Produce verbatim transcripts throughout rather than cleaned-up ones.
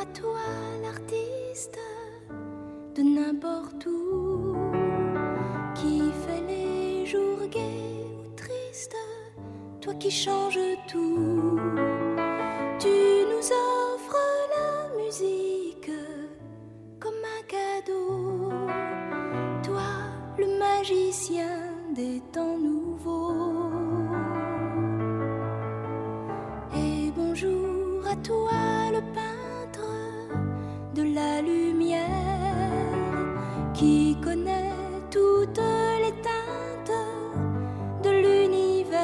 toi l'artiste de n'importe où, qui fait les jours gais ou tristes, toi qui changes tout. Tu nous offres la musique comme un cadeau, toi le magicien des temps nouveaux. Et bonjour à toi le peintre de la lumière, qui connaît toutes les teintes de l'univers.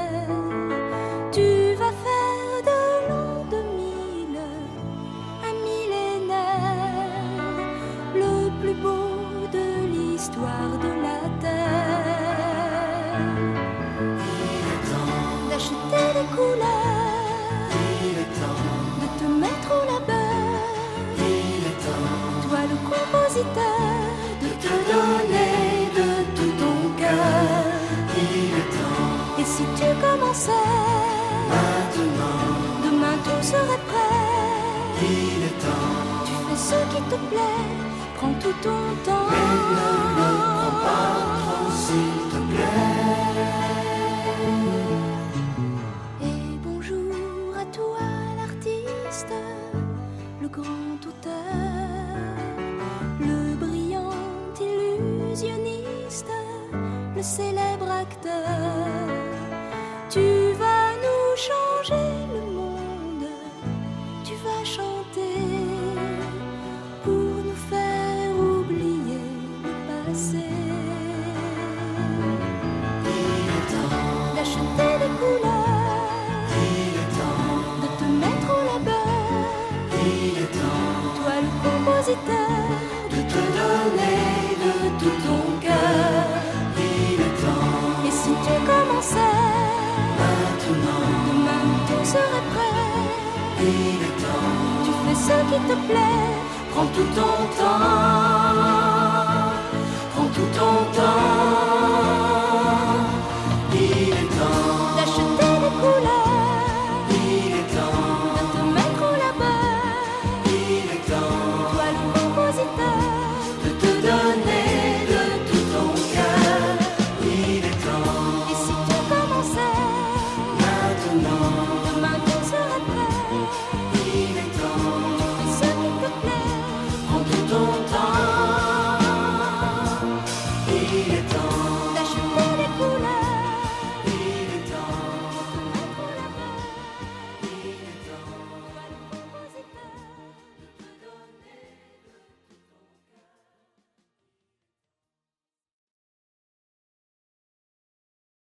Tu vas faire de l'an deux mille un millénaire, le plus beau de l'histoire de la terre. Il est temps d'acheter des couleurs, il est temps de te mettre au labeur, il est temps toi le compositeur, de te donner de tout ton cœur. Il est temps et si tu commençais, maintenant, demain tout serait prêt. il est temps. Tu fais ce qui te plaît, prends tout ton temps. Mais ne le prends pas trop s'il te plaît. Et bonjour à toi l'artiste, le grand auteur, le brillant illusionniste, le célèbre acteur. Tu vas nous changer le monde, tu vas chanter pour nous faire oublier le passé. Il est temps, D'acheter des couleurs, il est temps, de te mettre au labeur, il est temps toi le compositeur, de te donner de tout ton cœur. Il est temps, et si tu commençais, maintenant, demain tout serait prêt. il est temps. Tu fais ce qui te plaît, Prends tout ton temps, prends tout ton temps.